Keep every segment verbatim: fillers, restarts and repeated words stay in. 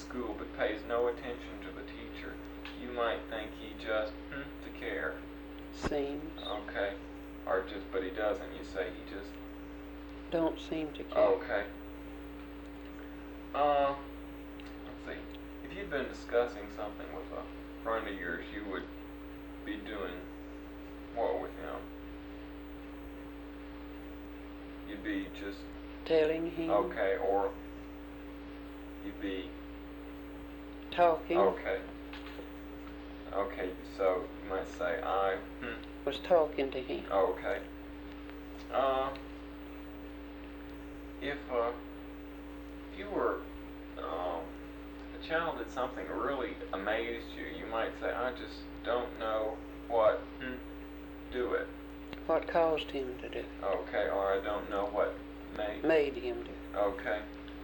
school but pays no attention to the teacher, you might think he just hmm, to care. Seems. Okay. Or just, but he doesn't. You say he just don't seem to care. Okay. Uh, let's see. If you'd been discussing something with a friend of yours, you would be doing what with him? You'd be just telling him. Okay, or you'd be talking. Okay. Okay, so you might say I hmm. was talking to him. Okay. Uh, if uh, if you were um, a child did something that really amazed you, you might say, I just don't know what hmm, do it. What caused him to do it? Okay, or I don't know what made made him do it. Okay.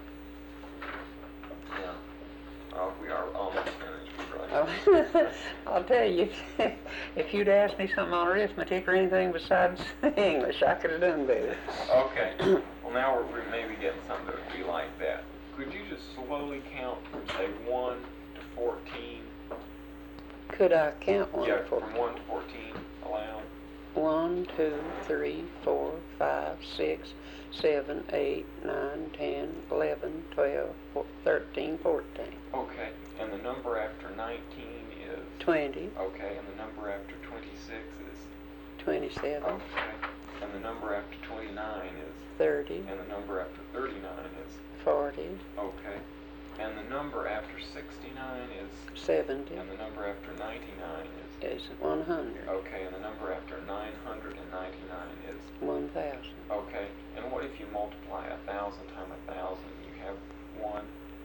Yeah. Oh, we are almost finished, right? Oh, I'll tell you, if you'd asked me something on arithmetic or anything besides English, I could have done better. Okay. Well, now we're, we're maybe getting something that would be like that. Could you just slowly count from, say, one to fourteen? Could I count one yeah, to fourteen? From one to fourteen, aloud. One, two, three, four, five, six, seven, eight, nine, ten, eleven, twelve, thirteen, fourteen. Okay, and the number after nineteen is? twenty. Okay, and the number after twenty-six is? twenty-seven. Okay, and the number after twenty-nine is? thirty. And the number after thirty-nine is? forty. Okay, and the number after sixty-nine is? seventy. And the number after ninety-nine is? Is one hundred. Okay, and the number after nine hundred ninety-nine is? one thousand. Okay, and what if you multiply a thousand times a thousand? You have one,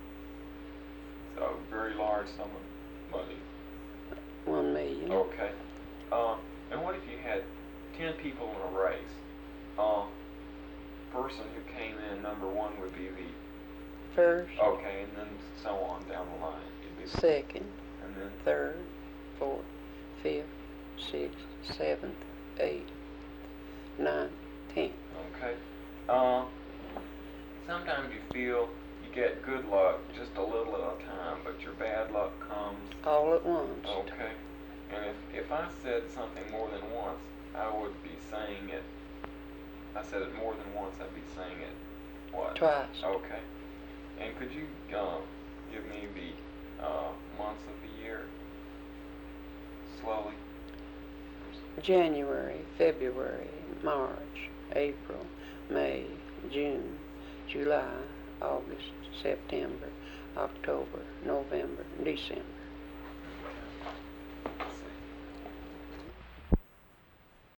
so very large sum of money. One million. Okay, uh, and what if you had ten people in a race? Uh, person who came in number one would be the first. Okay, and then so on down the line. It'd be the second. And then third, fourth, fifth, sixth, seventh, eighth, ninth, tenth. Okay. Uh, sometimes you feel you get good luck just a little at a time, but your bad luck comes all at once. Okay. And if, if I said something more than once, I would be saying it. I said it more than once, I'd be saying it what? Twice. Okay. And could you uh, give me the uh, months of the year slowly? January, February, March, April, May, June, July, August, September, October, November, December.